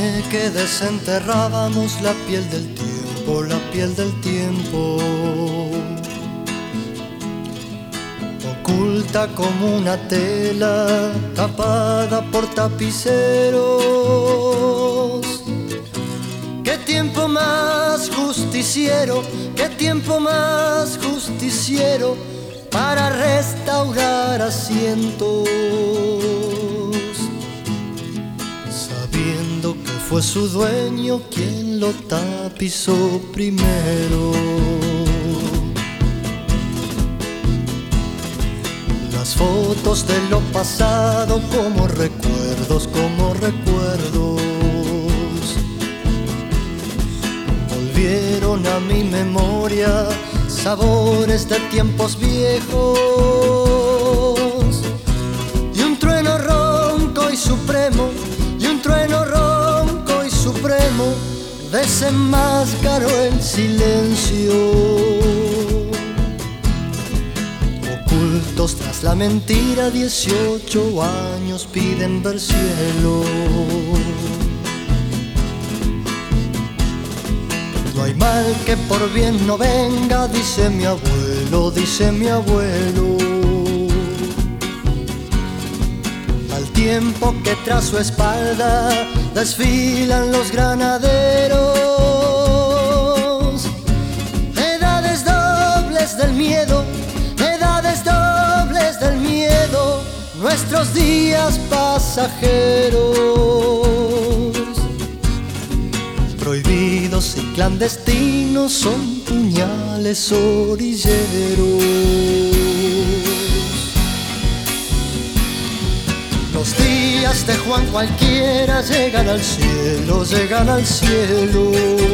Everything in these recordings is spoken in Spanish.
Soñé que desenterrábamos la piel del tiempo, la piel del tiempo, oculta como una tela, tapada por tapiceros. Qué tiempo más justiciero, qué tiempo más justiciero para restaurar asientos, sabiendo que fue su dueño quien lo tapizó primero. Las fotos de lo pasado como recuerdos, como recuerdos, volvieron a mi memoria sabores de tiempos viejos, y un trueno ronco y supremo, y un trueno ronco y supremo desenmascaró el silencio. Ocultos tras la mentira, 18 años piden ver cielo. No hay mal que por bien no venga, dice mi abuelo, dice mi abuelo. Al tiempo que tras su espalda desfilan los granaderos, edades dobles del miedo, edades dobles del miedo, nuestros días pasajeros. Prohibidos y clandestinos son puñales orilleros. Los días de Juan cualquiera llegan al cielo, llegan al cielo.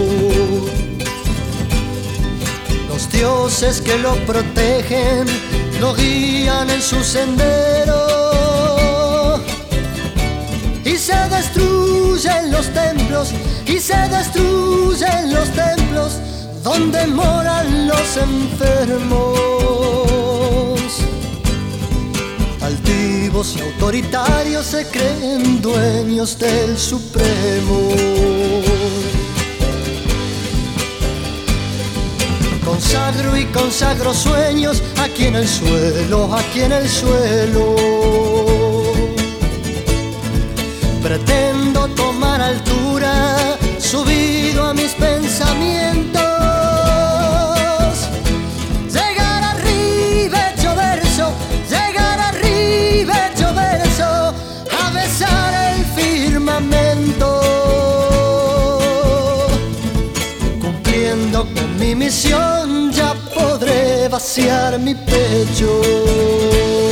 Los dioses que lo protegen lo guían en su sendero, y se destruyen los templos, y se destruyen los templos donde moran los enfermos. Altivos y autoritarios se creen dueños del Supremo. Consagro y consagro sueños aquí en el suelo, aquí en el suelo. Pretendo tomar altura, subido a mis pensamientos, llegar arriba hecho verso, llegar arriba hecho verso, a besar el firmamento. Cumpliendo con mi misión ya podré vaciar mi pecho.